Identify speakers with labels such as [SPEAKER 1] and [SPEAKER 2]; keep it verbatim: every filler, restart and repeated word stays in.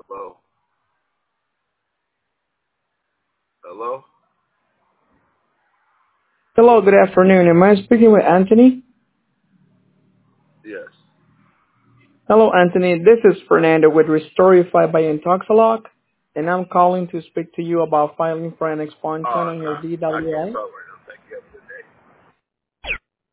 [SPEAKER 1] Hello? Hello?
[SPEAKER 2] Hello, good afternoon. Am I speaking with Anthony?
[SPEAKER 1] Yes.
[SPEAKER 2] Hello, Anthony. This is Fernando with Restorify by Intoxilock, and I'm calling to speak to you about filing for an expansion
[SPEAKER 1] Uh,
[SPEAKER 2] on your
[SPEAKER 1] nah, I can't
[SPEAKER 2] D W I.
[SPEAKER 1] talk right